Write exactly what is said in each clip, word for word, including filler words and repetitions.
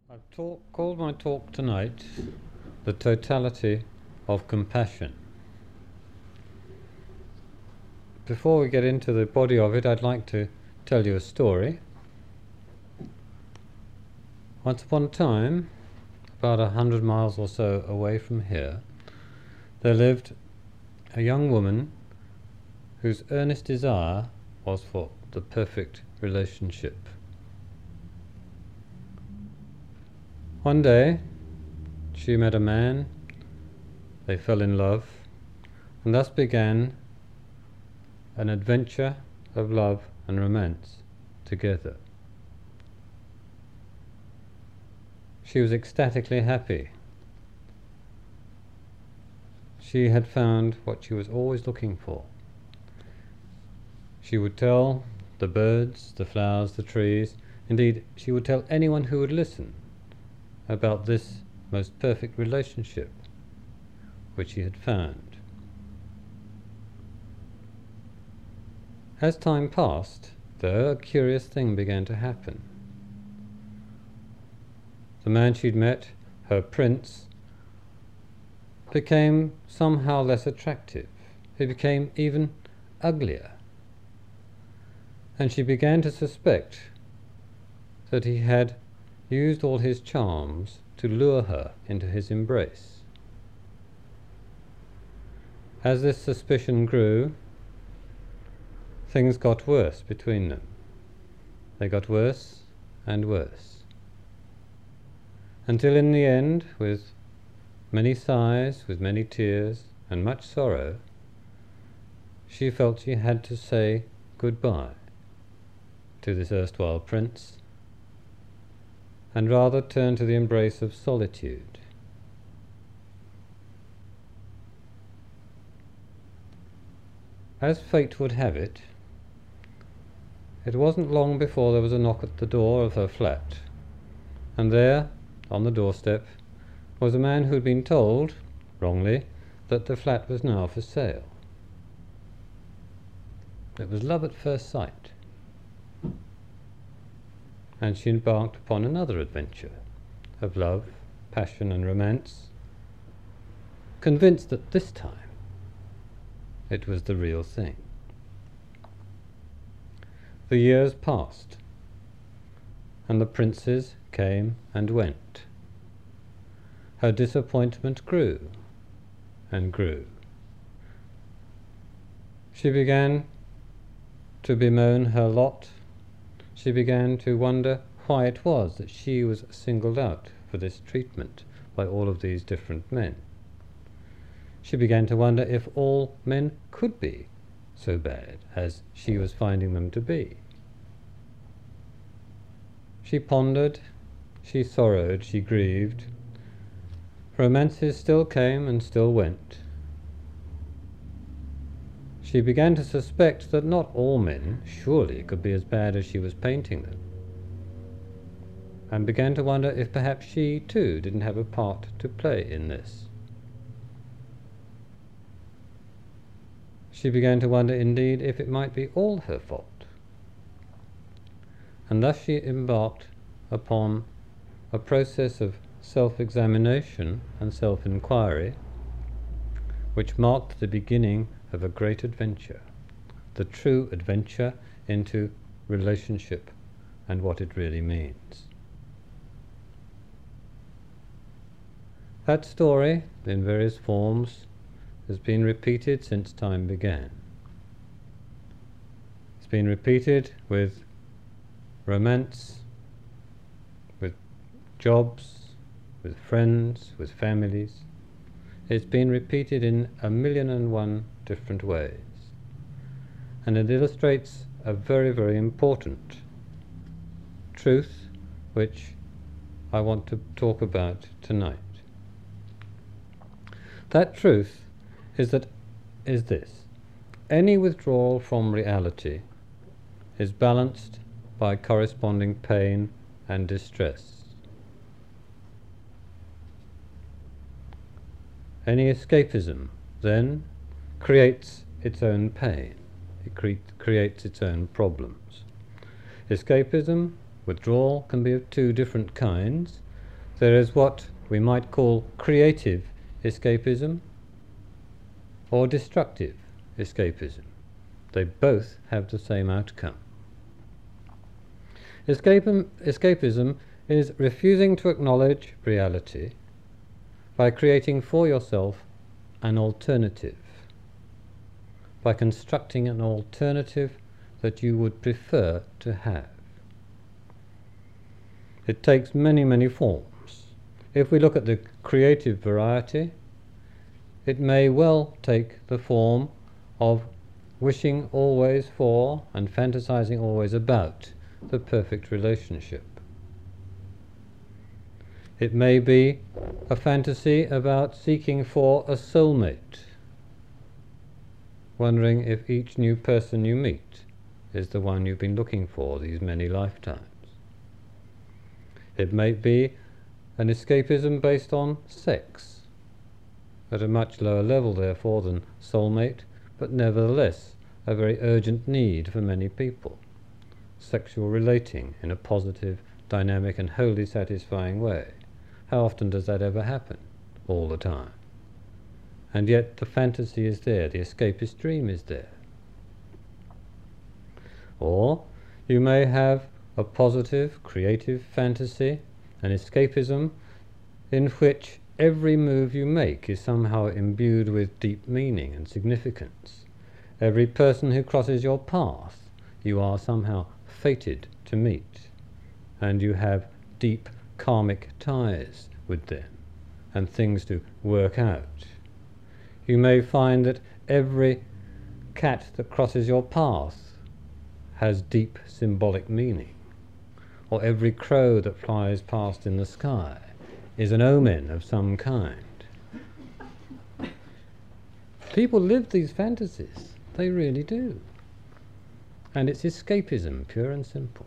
I've talk, called my talk tonight The Totality of Compassion. Before we get into the body of it, I'd like to tell you a story. Once upon a time, about a hundred miles or so away from here, there lived a young woman whose earnest desire was for the perfect relationship. One day, she met a man, they fell in love, and thus began an adventure of love and romance together. She was ecstatically happy. She had found what she was always looking for. She would tell the birds, the flowers, the trees, indeed, she would tell anyone who would listen about this most perfect relationship which he had found. As time passed, though, a curious thing began to happen. The man she'd met, her prince, became somehow less attractive. He became even uglier. And she began to suspect that he had used all his charms to lure her into his embrace. As this suspicion grew, things got worse between them. They got worse and worse. Until in the end, with many sighs, with many tears, and much sorrow, she felt she had to say goodbye to this erstwhile prince, and rather turn to the embrace of solitude. As fate would have it, it wasn't long before there was a knock at the door of her flat, and there, on the doorstep, was a man who had been told, wrongly, that the flat was now for sale. It was love at first sight, and she embarked upon another adventure of love, passion and romance, convinced that this time it was the real thing. The years passed, and the princes came and went. Her disappointment grew and grew. She began to bemoan her lot. She began to wonder why it was that she was singled out for this treatment by all of these different men. She began to wonder if all men could be so bad as she was finding them to be. She pondered, she sorrowed, she grieved. Romances still came and still went. She began to suspect that not all men surely could be as bad as she was painting them, and began to wonder if perhaps she too didn't have a part to play in this. She began to wonder indeed if it might be all her fault, and thus she embarked upon a process of self-examination and self-inquiry which marked the beginning of a great adventure, the true adventure into relationship and what it really means. That story, in various forms, has been repeated since time began. It's been repeated with romance, with jobs, with friends, with families. It's been repeated in a million and one different ways, and it illustrates a very, very important truth which I want to talk about tonight. That truth is that is this: any withdrawal from reality is balanced by corresponding pain and distress. Any escapism, then, creates its own pain. It cre- creates its own problems. Escapism, withdrawal, can be of two different kinds. There is what we might call creative escapism or destructive escapism. They both have the same outcome. Escapism, escapism is refusing to acknowledge reality by creating for yourself an alternative, by constructing an alternative that you would prefer to have. It takes many, many forms. If we look at the creative variety, it may well take the form of wishing always for and fantasizing always about the perfect relationship. It may be a fantasy about seeking for a soulmate, wondering if each new person you meet is the one you've been looking for these many lifetimes. It may be an escapism based on sex, at a much lower level therefore than soulmate, but nevertheless a very urgent need for many people. Sexual relating in a positive, dynamic and wholly satisfying way. How often does that ever happen? All the time. And yet the fantasy is there, the escapist dream is there. Or you may have a positive, creative fantasy, an escapism, in which every move you make is somehow imbued with deep meaning and significance. Every person who crosses your path, you are somehow fated to meet, and you have deep karmic ties with them, and things to work out. You may find that every cat that crosses your path has deep symbolic meaning, or every crow that flies past in the sky is an omen of some kind. People live these fantasies, they really do. And it's escapism, pure and simple.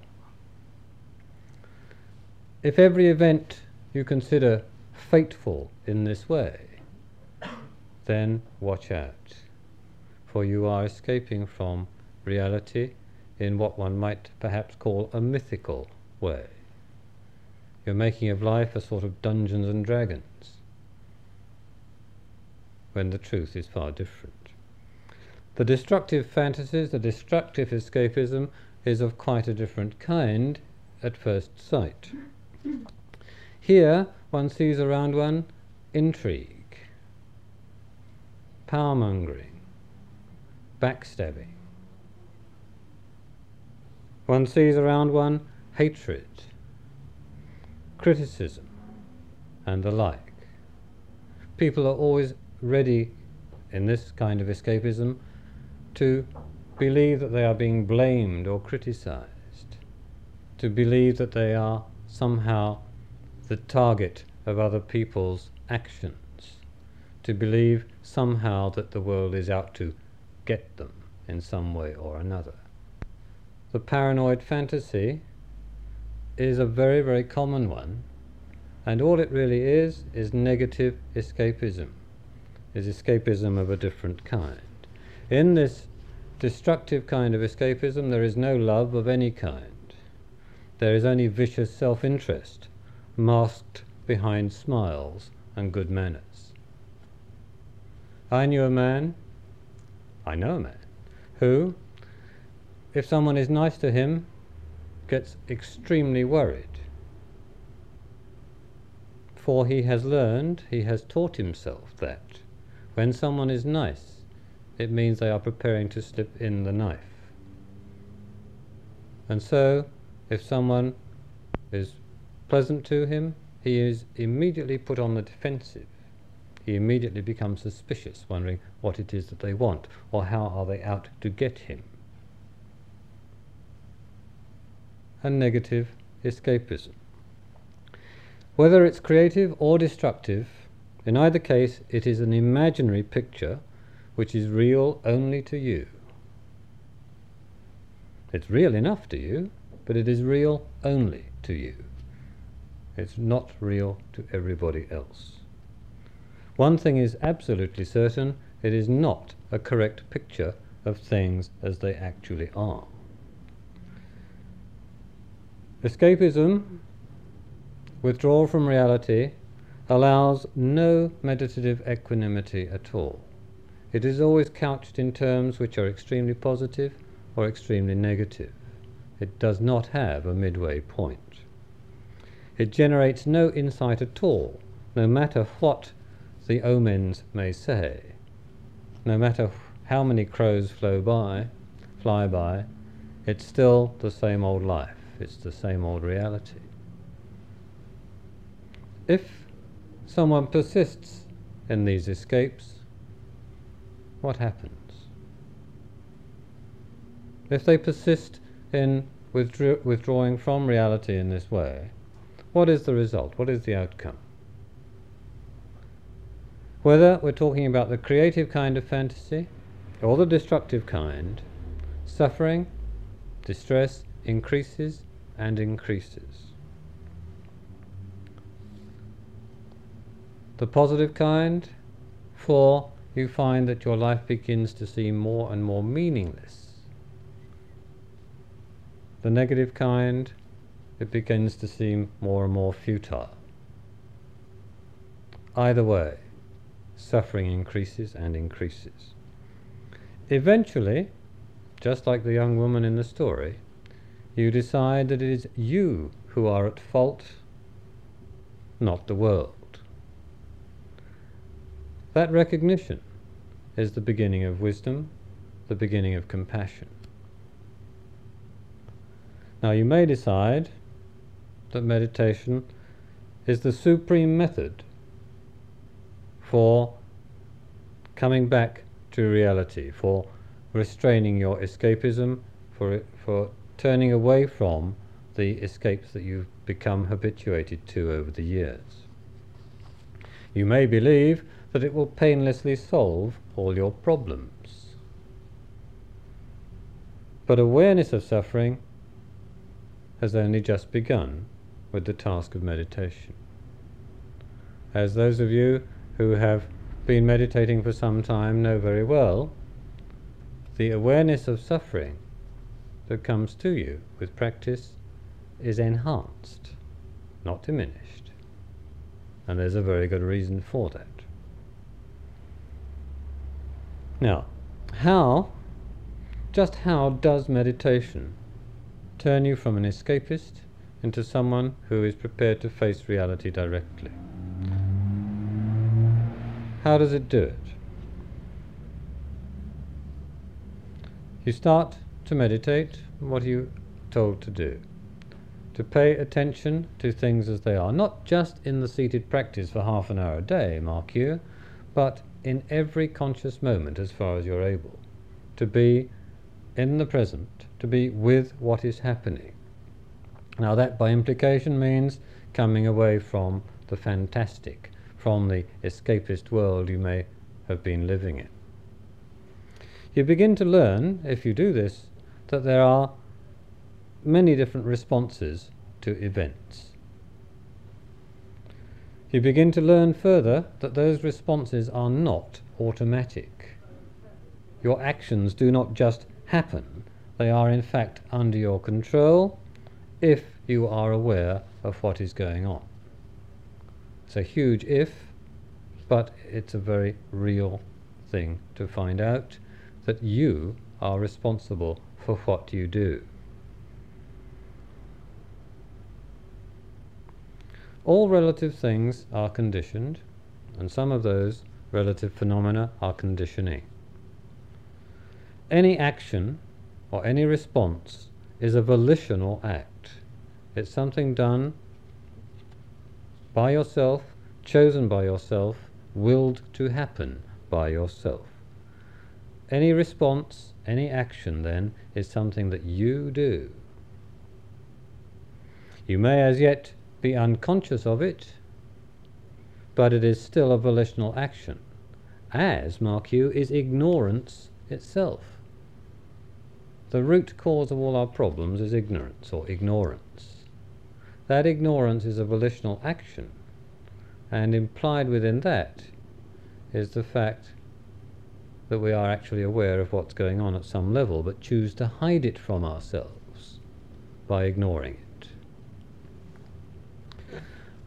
If every event you consider fateful in this way, then watch out, for you are escaping from reality in what one might perhaps call a mythical way. You're making of life a sort of Dungeons and Dragons, when the truth is far different. The destructive fantasies, the destructive escapism, is of quite a different kind at first sight. Here one sees around one intrigue, power-mongering, backstabbing. One sees around one hatred, criticism, and the like. People are always ready, in this kind of escapism, to believe that they are being blamed or criticized, to believe that they are somehow the target of other people's actions, to believe somehow that the world is out to get them in some way or another. The paranoid fantasy is a very, very common one, and all it really is is negative escapism, is escapism of a different kind. In this destructive kind of escapism there is no love of any kind. There is only vicious self-interest, masked behind smiles and good manners. I knew a man, I know a man, who, if someone is nice to him, gets extremely worried. For he has learned, he has taught himself that when someone is nice, it means they are preparing to slip in the knife. And so, if someone is pleasant to him, he is immediately put on the defensive. He immediately becomes suspicious, wondering what it is that they want, or how are they out to get him. And negative escapism. Whether it's creative or destructive, in either case it is an imaginary picture which is real only to you. It's real enough to you, but it is real only to you. It's not real to everybody else. One thing is absolutely certain, it is not a correct picture of things as they actually are. withdrawal from reality allows no meditative equanimity at all. It is always couched in terms which are extremely positive or extremely negative. It does not have a midway point. It generates no insight at all, no matter what the omens may say, no matter how many crows flow by, fly by. It's still the same old life. It's the same old reality. If someone persists in these escapes, what happens? If they persist in withdraw withdrawing from reality in this way, what is the result? What is the outcome? Whether we're talking about the creative kind of fantasy or the destructive kind, suffering, distress increases and increases. The positive kind, for you find that your life begins to seem more and more meaningless. The negative kind, it begins to seem more and more futile. Either way, suffering increases and increases. Eventually, just like the young woman in the story, you decide that it is you who are at fault, not the world. That recognition is the beginning of wisdom, the beginning of compassion. Now you may decide that meditation is the supreme method for coming back to reality, for restraining your escapism, for, for turning away from the escapes that you've become habituated to over the years. You may believe that it will painlessly solve all your problems. But awareness of suffering has only just begun with the task of meditation. As those of you who have been meditating for some time know very well, the awareness of suffering that comes to you with practice is enhanced, not diminished. And there's a very good reason for that. Now, how, just how does meditation turn you from an escapist into someone who is prepared to face reality directly? How does it do it? You start to meditate. What are you told to do? To pay attention to things as they are, not just in the seated practice for half an hour a day, mark you, but in every conscious moment as far as you're able. To be in the present, to be with what is happening. Now that by implication means coming away from the fantastic, from the escapist world you may have been living in. You begin to learn, if you do this, that there are many different responses to events. You begin to learn further that those responses are not automatic. Your actions do not just happen, they are in fact under your control if you are aware of what is going on. It's a huge if, but it's a very real thing to find out that you are responsible for what you do. All relative things are conditioned, and some of those relative phenomena are conditioning. Any action or any response is a volitional act. It's something done by yourself, chosen by yourself, willed to happen by yourself. Any response, any action then, is something that you do. You may as yet be unconscious of it, but it is still a volitional action, as, mark you, is ignorance itself. The root cause of all our problems is ignorance or ignorance. That ignorance is a volitional action, and implied within that is the fact that we are actually aware of what's going on at some level, but choose to hide it from ourselves by ignoring it.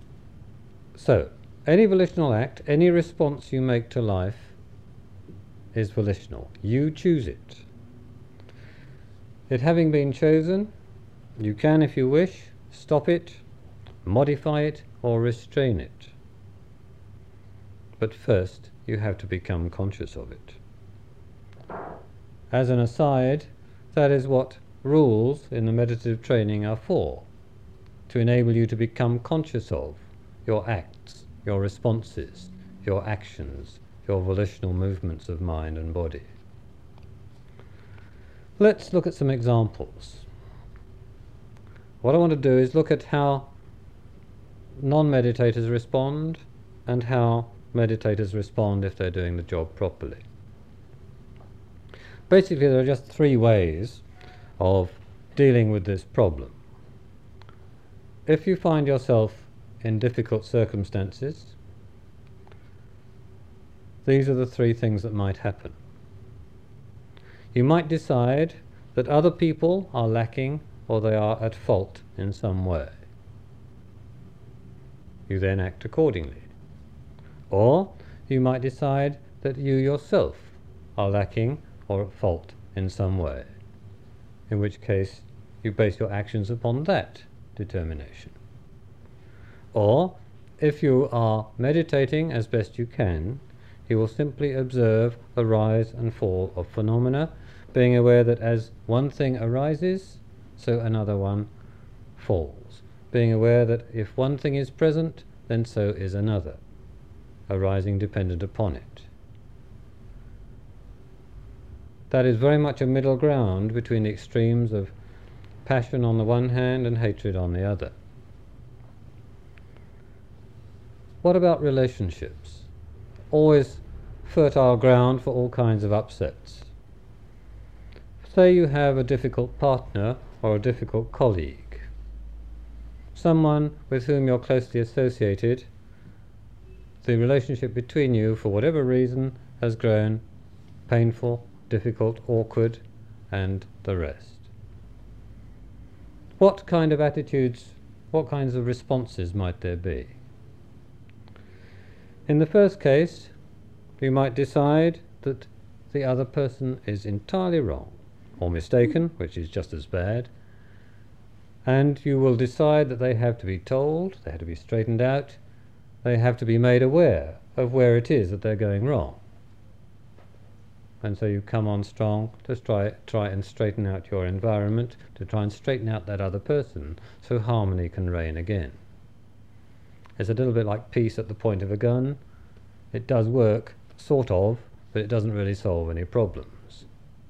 So, any volitional act, any response you make to life is volitional. You choose it. It having been chosen, you can, if you wish, stop it, modify it, or restrain it. But first, you have to become conscious of it. As an aside, that is what rules in the meditative training are for, to enable you to become conscious of your acts, your responses, your actions, your volitional movements of mind and body. Let's look at some examples. What I want to do is look at how non-meditators respond and how meditators respond if they're doing the job properly. Basically, there are just three ways of dealing with this problem. If you find yourself in difficult circumstances, these are the three things that might happen. You might decide that other people are lacking or they are at fault in some way. You then act accordingly. Or you might decide that you yourself are lacking or at fault in some way, in which case you base your actions upon that determination. Or, if you are meditating as best you can, you will simply observe the rise and fall of phenomena, being aware that as one thing arises, so another one falls. Being aware that if one thing is present, then so is another, arising dependent upon it. That is very much a middle ground between the extremes of passion on the one hand and hatred on the other. What about relationships? Always fertile ground for all kinds of upsets. Say you have a difficult partner or a difficult colleague, someone with whom you're closely associated. The relationship between you, for whatever reason, has grown painful, difficult, awkward, and the rest. What kind of attitudes, what kinds of responses might there be? In the first case, you might decide that the other person is entirely wrong, or mistaken, which is just as bad, and you will decide that they have to be told, they have to be straightened out, they have to be made aware of where it is that they're going wrong. And so you come on strong to try, try and straighten out your environment, to try and straighten out that other person, so harmony can reign again. It's a little bit like peace at the point of a gun. It does work, sort of, but it doesn't really solve any problems.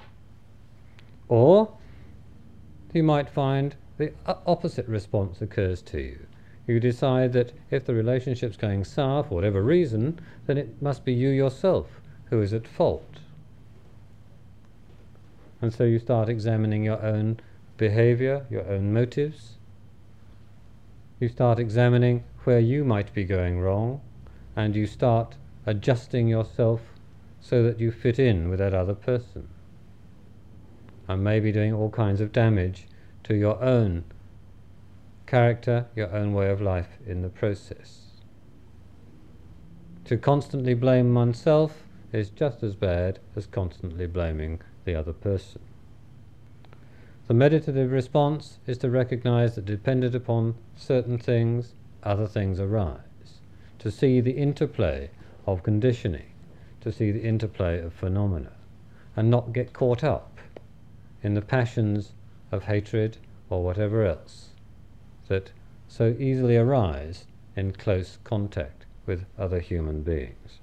Or you might find the opposite response occurs to you. You decide that if the relationship's going sour for whatever reason, then it must be you yourself who is at fault. And so you start examining your own behavior, your own motives. You start examining where you might be going wrong, and you start adjusting yourself so that you fit in with that other person, and maybe doing all kinds of damage to your own character, your own way of life in the process. To constantly blame oneself is just as bad as constantly blaming the other person. The meditative response is to recognize that dependent upon certain things, other things arise. To see the interplay of conditioning, to see the interplay of phenomena, and not get caught up in the passions of hatred or whatever else that so easily arise in close contact with other human beings.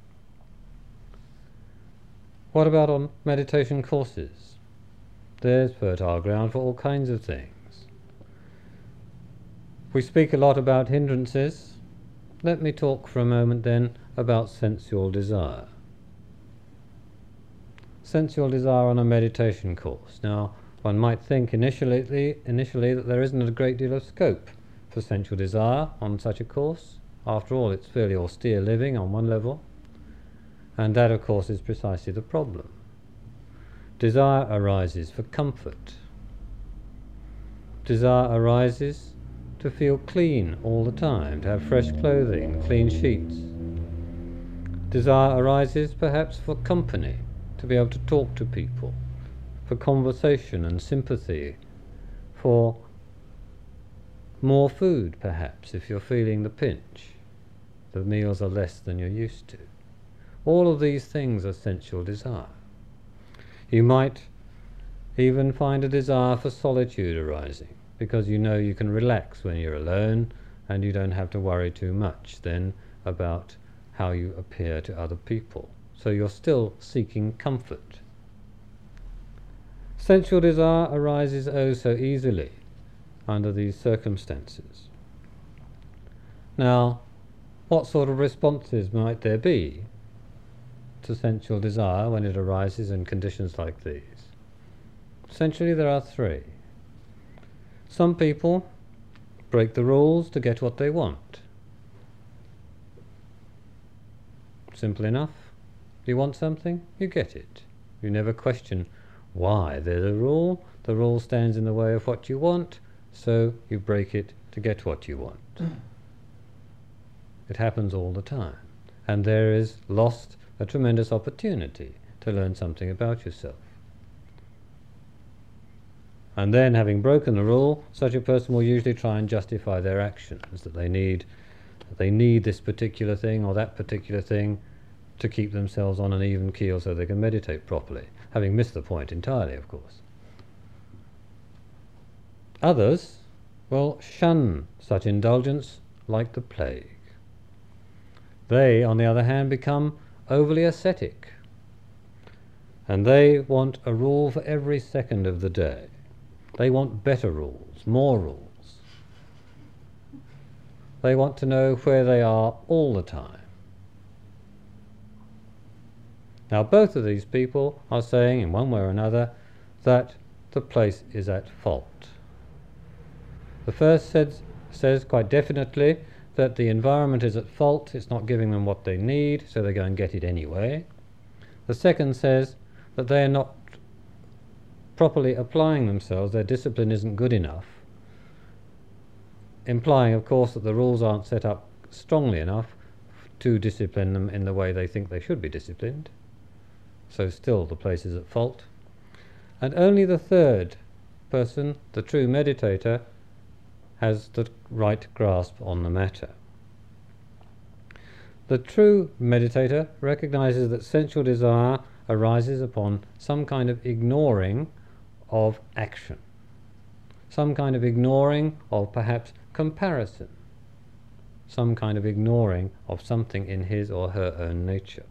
What about on meditation courses? There's fertile ground for all kinds of things. We speak a lot about hindrances. Let me talk for a moment then about sensual desire. Sensual desire on a meditation course. Now, one might think initially, initially that there isn't a great deal of scope for sensual desire on such a course. After all, it's fairly austere living on one level. And that, of course, is precisely the problem. Desire arises for comfort. Desire arises to feel clean all the time, to have fresh clothing, clean sheets. Desire arises perhaps for company, to be able to talk to people, for conversation and sympathy, for more food perhaps if you're feeling the pinch, the meals are less than you're used to. All of these things are sensual desire. You might even find a desire for solitude arising, because you know you can relax when you're alone and you don't have to worry too much then about how you appear to other people. So you're still seeking comfort. Sensual desire arises oh so easily under these circumstances. Now, what sort of responses might there be to sensual desire when it arises in conditions like these? Essentially there are three. Some people break the rules to get what they want. Simple enough. You want something, you get it. You never question why there's a rule. The rule stands in the way of what you want, so you break it to get what you want. It happens all the time. And there is lost a tremendous opportunity to learn something about yourself. And then, having broken the rule, such a person will usually try and justify their actions, that they need, that they need this particular thing or that particular thing to keep themselves on an even keel so they can meditate properly, having missed the point entirely, of course. Others will shun such indulgence like the plague. They, on the other hand, become overly ascetic, and they want a rule for every second of the day. They want better rules, more rules. They want to know where they are all the time. Now, both of these people are saying, in one way or another, that the place is at fault. The first says, says quite definitely that the environment is at fault, it's not giving them what they need, so they go and get it anyway. The second says that they are not properly applying themselves, their discipline isn't good enough, implying, of course, that the rules aren't set up strongly enough to discipline them in the way they think they should be disciplined. So still the place is at fault. And only the third person, the true meditator, has the right grasp on the matter. The true meditator recognizes that sensual desire arises upon some kind of ignoring of action, some kind of ignoring of perhaps comparison, some kind of ignoring of something in his or her own nature.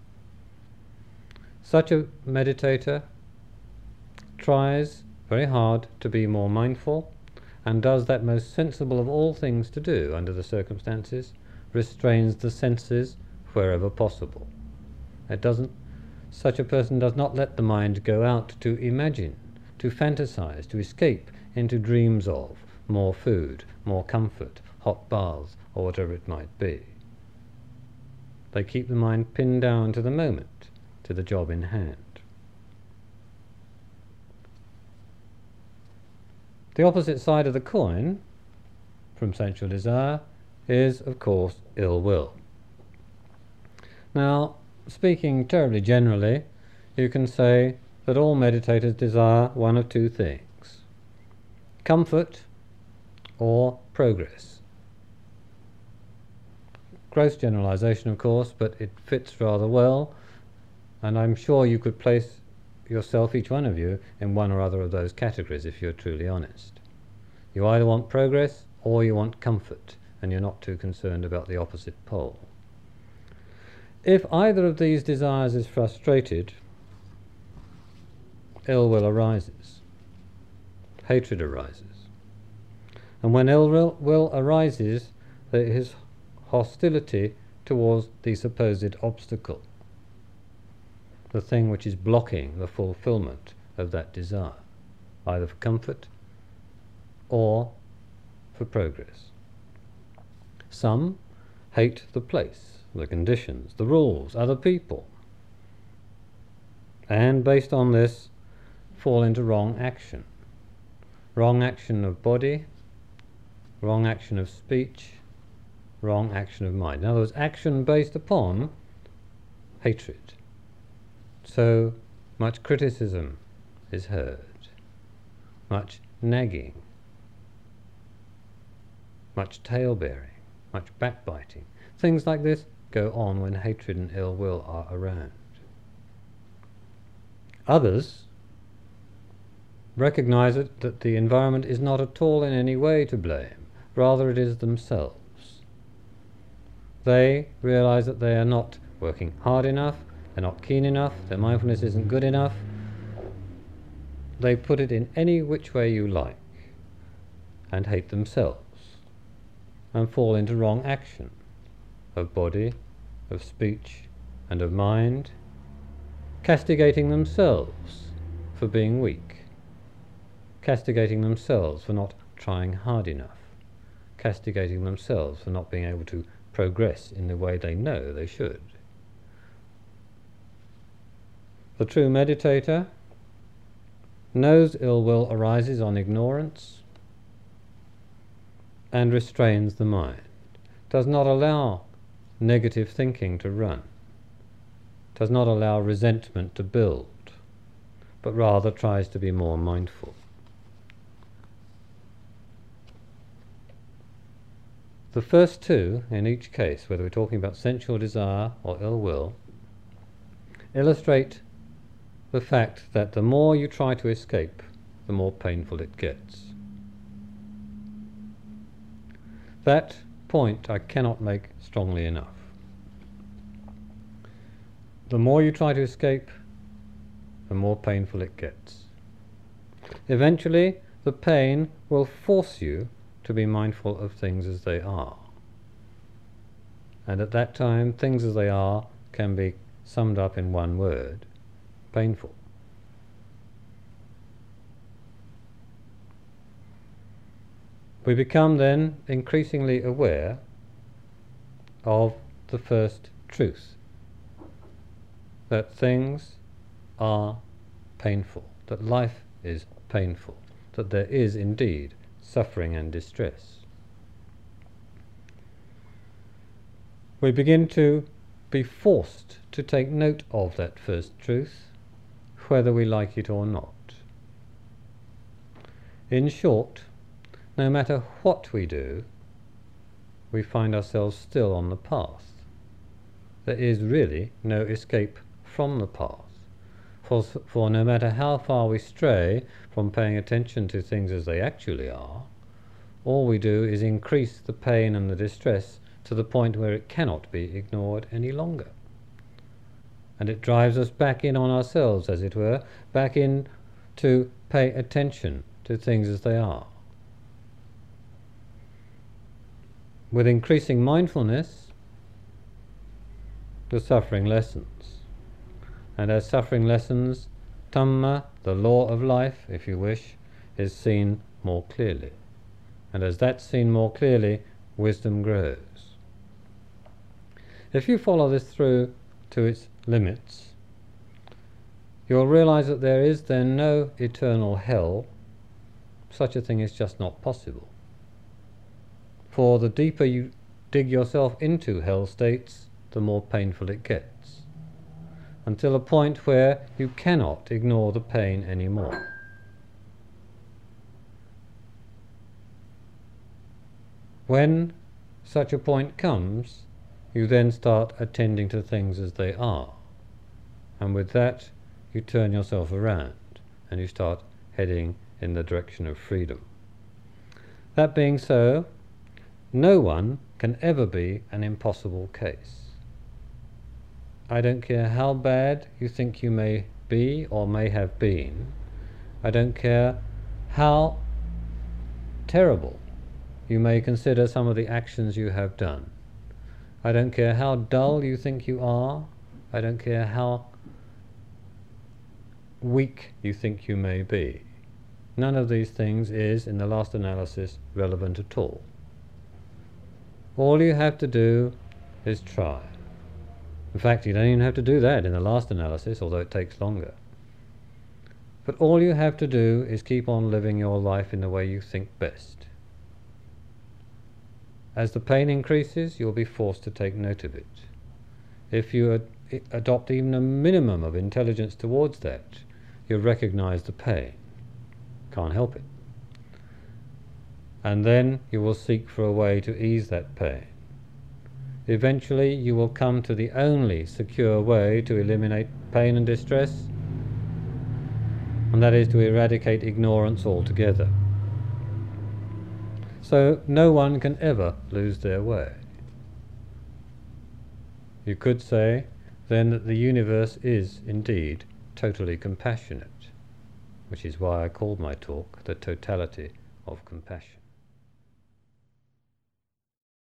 Such a meditator tries very hard to be more mindful and does that most sensible of all things to do under the circumstances, restrains the senses wherever possible. It doesn't, such a person does not let the mind go out to imagine, to fantasize, to escape into dreams of more food, more comfort, hot baths, or whatever it might be. They keep the mind pinned down to the moment, to the job in hand. The opposite side of the coin from sensual desire is, of course, ill will. Now, speaking terribly generally, you can say that all meditators desire one of two things: comfort or progress. Gross generalization, of course, but it fits rather well, and I'm sure you could place yourself, each one of you, in one or other of those categories if you're truly honest. You either want progress or you want comfort, and you're not too concerned about the opposite pole. If either of these desires is frustrated, ill will arises, hatred arises. And when ill will arises, there is hostility towards the supposed obstacle, the thing which is blocking the fulfillment of that desire, either for comfort or for progress. Some hate the place, the conditions, the rules, other people, and based on this fall into wrong action. Wrong action of body, wrong action of speech, wrong action of mind. In other words, action based upon hatred. So much criticism is heard, much nagging, much tale-bearing, much backbiting. Things like this go on when hatred and ill will are around. Others recognize it, that the environment is not at all in any way to blame, rather it is themselves. They realize that they are not working hard enough, they're not keen enough, their mindfulness isn't good enough. They put it in any which way you like and hate themselves and fall into wrong action of body, of speech and of mind, castigating themselves for being weak, castigating themselves for not trying hard enough, castigating themselves for not being able to progress in the way they know they should. The true meditator knows ill will arises on ignorance and restrains the mind, does not allow negative thinking to run, does not allow resentment to build, but rather tries to be more mindful. The first two, in each case, whether we're talking about sensual desire or ill will, illustrate the fact that the more you try to escape, the more painful it gets. That point I cannot make strongly enough. The more you try to escape, the more painful it gets. Eventually, the pain will force you to be mindful of things as they are. And at that time, things as they are can be summed up in one word: painful. We become then increasingly aware of the first truth, that things are painful, that life is painful, that there is indeed suffering and distress. We begin to be forced to take note of that first truth, whether we like it or not. In short, no matter what we do, we find ourselves still on the path. There is really no escape from the path, for, for no matter how far we stray from paying attention to things as they actually are, all we do is increase the pain and the distress to the point where it cannot be ignored any longer. And it drives us back in on ourselves, as it were, back in to pay attention to things as they are. With increasing mindfulness, the suffering lessens. And as suffering lessens, Dhamma, the law of life, if you wish, is seen more clearly. And as that's seen more clearly, wisdom grows. If you follow this through to its limits, you'll realize that there is then no eternal hell. Such a thing is just not possible. For the deeper you dig yourself into hell states, the more painful it gets, until a point where you cannot ignore the pain anymore. When such a point comes, you then start attending to things as they are, and with that you turn yourself around and you start heading in the direction of freedom. That being so, no one can ever be an impossible case. I don't care how bad you think you may be or may have been. I don't care how terrible you may consider some of the actions you have done. I don't care how dull you think you are. I don't care how weak you think you may be. None of these things is, in the last analysis, relevant at all. All you have to do is try. In fact, you don't even have to do that in the last analysis, although it takes longer. But all you have to do is keep on living your life in the way you think best. As the pain increases, you'll be forced to take note of it. If you ad- adopt even a minimum of intelligence towards that, you'll recognize the pain. Can't help it. And then you will seek for a way to ease that pain. Eventually, you will come to the only secure way to eliminate pain and distress, and that is to eradicate ignorance altogether. So no one can ever lose their way. You could say then that the universe is indeed totally compassionate, which is why I called my talk The Totality of Compassion.